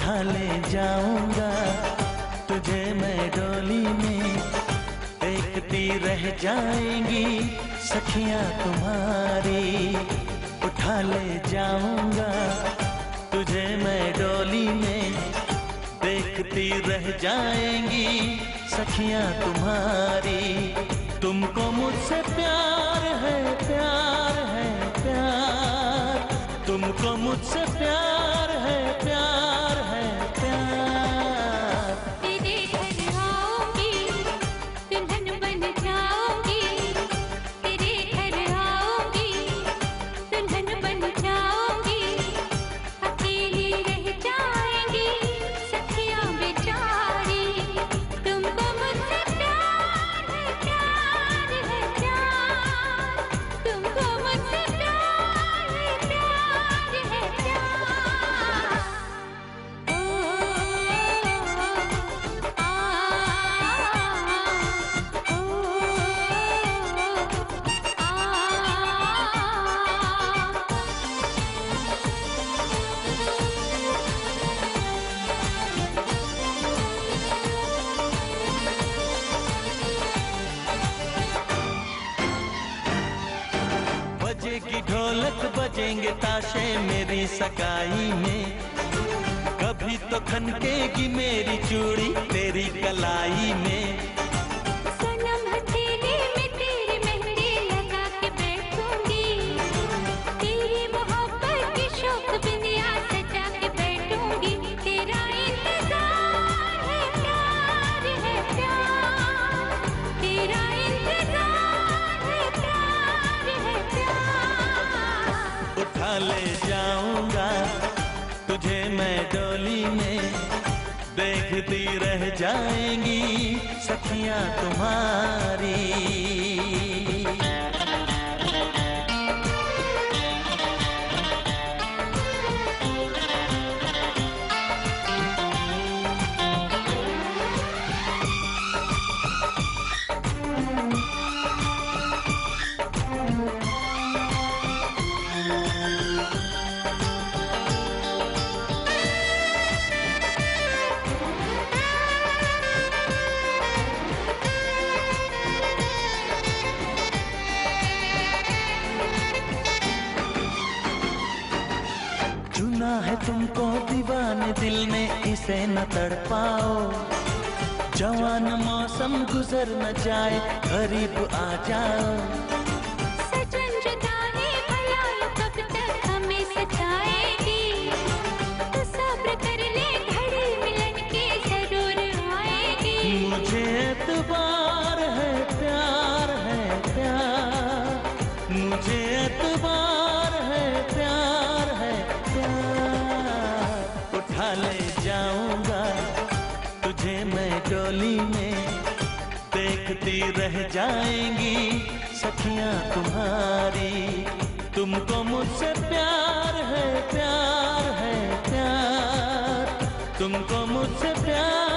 उठा ले जाऊंगा तुझे मैं डोली में, देखती रह जाएंगी सखियां तुम्हारी। उठा ले जाऊंगा तुझे मैं डोली में, देखती रह जाएंगी सखियां तुम्हारी। तुमको मुझसे प्यार है, प्यार है, प्यार। तुमको मुझसे प्यार है, प्यार है, प्यार। तेरे घर आऊंगी, दुल्हन बन जाऊंगी। तेरे घर आऊंगी, दुल्हन बन जाऊंगी। अकेली रह जाएंगी सखियां बेचारी। तुमको मुझसे प्यार है, प्यार है, प्यार। तुमको मुझसे प्यार है, प्यार है, प्यार। ओ बजेगी ढोलक बजेंगे ताशे मेरी सगाई में, कभी तो खनकेगी मेरी चूड़ी तेरी कलाई में। सनम हथेली में तेरी मेहंदी लगा के बैठूंगी। तेरी मोहब्बत की शौक बिंदिया सजा के बैठूंगी। तेरा इंतजार है, प्यार है, प्यार। तेरा इंतजार है, प्यार है, प्यार। उठा ले जाऊंगा तुझे मैं डोली में, देखती रह जाएंगी सखियां तुम्हारी। चुना है तुमको दीवाने दिल ने, इसे न तड़पाओ। जवान मौसम गुजर न जाए, करीब आ जाओ। सजन जुदाई भला कब तक हमें सताएगी। तो सब्र कर ले, घड़ी मिलन के जरूर आएगी। मुझे एतबार है, प्यार है, प्यार। मुझे एतबार है, प्यार है, प्यार। उठा ले जाऊंगा तुझे मैं डोली में, देखती रह जाएंगी सखियां तुम्हारी। तुमको मुझसे प्यार है, प्यार है, प्यार। तुमको मुझसे प्यार